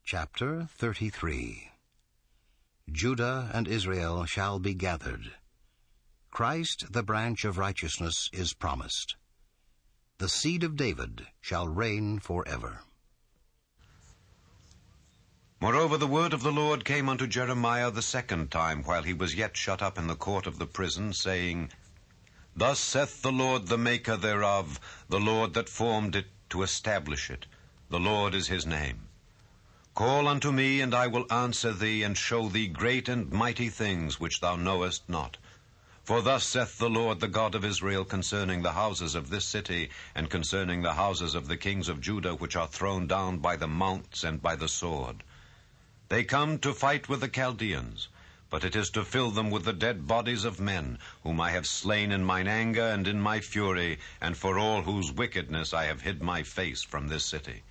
Chapter 33. Judah and Israel shall be gathered. Christ, the branch of righteousness, is promised. The seed of David shall reign forever. Moreover, the word of the Lord came unto Jeremiah the second time, while he was yet shut up in the court of the prison, saying, Thus saith the Lord, the maker thereof, the Lord that formed it to establish it. The Lord is his name. Call unto me, and I will answer thee, and show thee great and mighty things which thou knowest not. For thus saith the Lord, the God of Israel, concerning the houses of this city, and concerning the houses of the kings of Judah, which are thrown down by the mounts and by the sword. They come to fight with the Chaldeans, but it is to fill them with the dead bodies of men, whom I have slain in mine anger and in my fury, and for all whose wickedness I have hid my face from this city.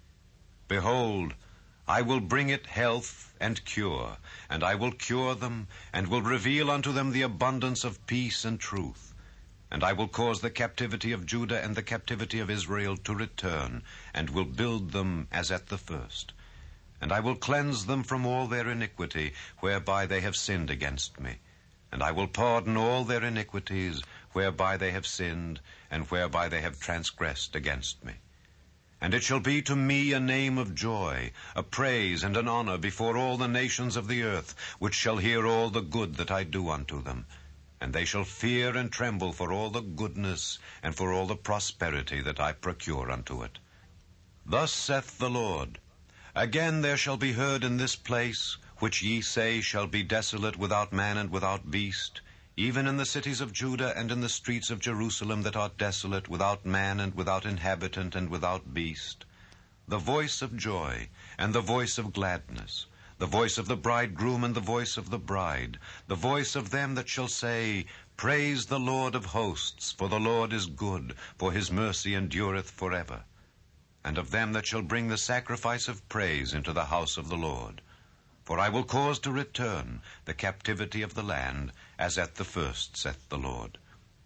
Behold, I will bring it health and cure, and I will cure them, and will reveal unto them the abundance of peace and truth. And I will cause the captivity of Judah and the captivity of Israel to return, and will build them as at the first. And I will cleanse them from all their iniquity, whereby they have sinned against me. And I will pardon all their iniquities, whereby they have sinned, and whereby they have transgressed against me. And it shall be to me a name of joy, a praise and an honor before all the nations of the earth, which shall hear all the good that I do unto them. And they shall fear and tremble for all the goodness and for all the prosperity that I procure unto it. Thus saith the Lord, Again there shall be heard in this place, which ye say shall be desolate without man and without beast, even in the cities of Judah and in the streets of Jerusalem that are desolate, without man and without inhabitant and without beast, the voice of joy and the voice of gladness, the voice of the bridegroom and the voice of the bride, the voice of them that shall say, Praise the Lord of hosts, for the Lord is good, for his mercy endureth forever. And of them that shall bring the sacrifice of praise into the house of the Lord. For I will cause to return the captivity of the land, as at the first, saith the Lord.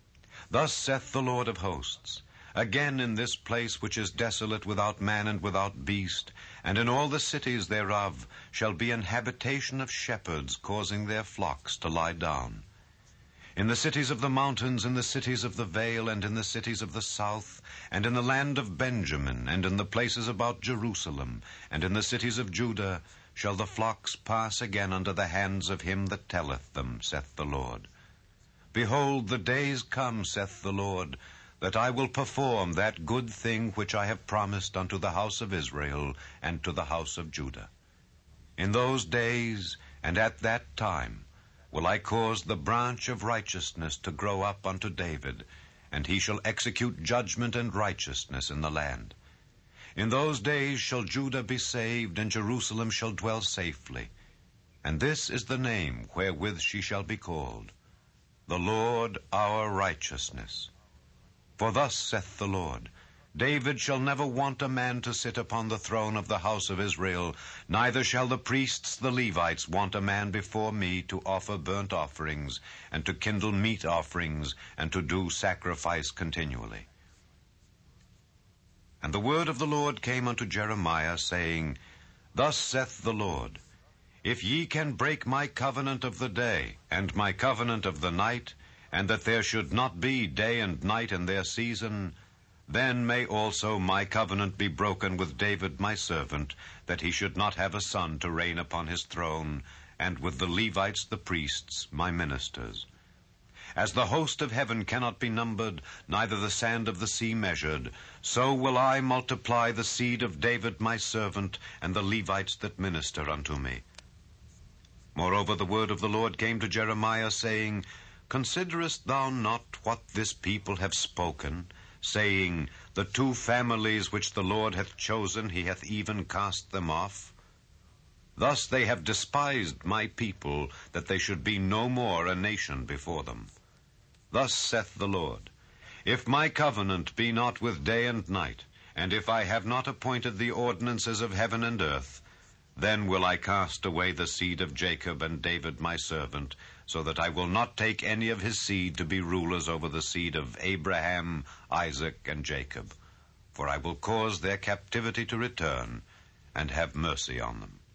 Thus saith the Lord of hosts, Again in this place which is desolate without man and without beast, and in all the cities thereof, shall be an habitation of shepherds causing their flocks to lie down. In the cities of the mountains, in the cities of the vale, and in the cities of the south, and in the land of Benjamin, and in the places about Jerusalem, and in the cities of Judah, shall the flocks pass again under the hands of him that telleth them, saith the Lord. Behold, the days come, saith the Lord, that I will perform that good thing which I have promised unto the house of Israel and to the house of Judah. In those days and at that time will I cause the branch of righteousness to grow up unto David, and he shall execute judgment and righteousness in the land. In those days shall Judah be saved, and Jerusalem shall dwell safely. And this is the name wherewith she shall be called, the Lord our righteousness. For thus saith the Lord, David shall never want a man to sit upon the throne of the house of Israel, neither shall the priests the Levites want a man before me to offer burnt offerings, and to kindle meat offerings, and to do sacrifice continually. And the word of the Lord came unto Jeremiah, saying, Thus saith the Lord, If ye can break my covenant of the day, and my covenant of the night, and that there should not be day and night in their season, then may also my covenant be broken with David my servant, that he should not have a son to reign upon his throne, and with the Levites the priests, my ministers. As the host of heaven cannot be numbered, neither the sand of the sea measured, so will I multiply the seed of David my servant, and the Levites that minister unto me. Moreover, the word of the Lord came to Jeremiah, saying, Considerest thou not what this people have spoken, saying, The two families which the Lord hath chosen, he hath even cast them off? Thus they have despised my people, that they should be no more a nation before them. Thus saith the Lord, If my covenant be not with day and night, and if I have not appointed the ordinances of heaven and earth, then will I cast away the seed of Jacob and David my servant, so that I will not take any of his seed to be rulers over the seed of Abraham, Isaac, and Jacob. For I will cause their captivity to return, and have mercy on them.